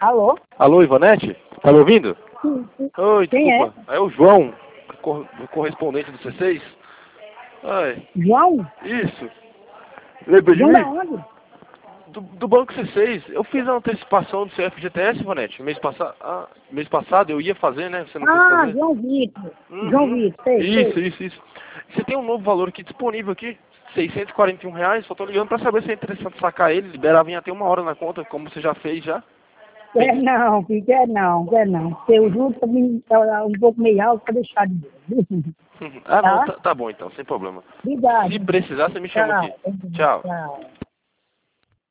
Alô? Alô, Ivanete? Tá me ouvindo? Sim, sim. Oi, Quem desculpa. É o João, correspondente do C6. Ai, João? isso. Lembra de João da mim? onde? Do Banco C6. Eu fiz a antecipação do seu FGTS, Ivanete, mês passado eu ia fazer, né? Você não quis Ah, fazer? João Vitor. João Uhum. Vitor, sei, sei. Isso. Você tem um novo valor aqui disponível aqui, R$ 641. Só tô ligando pra saber se é interessante sacar ele, liberava em até 1 hora na conta, como você já fez já. Quer não, filho, quer não. Porque o juros também tá um pouco meio alto para deixar de ver. Ah, não, Tá? tá bom então, sem problema. Se Obrigado. precisar, você me chama aqui. Tchau. Tchau. Tchau.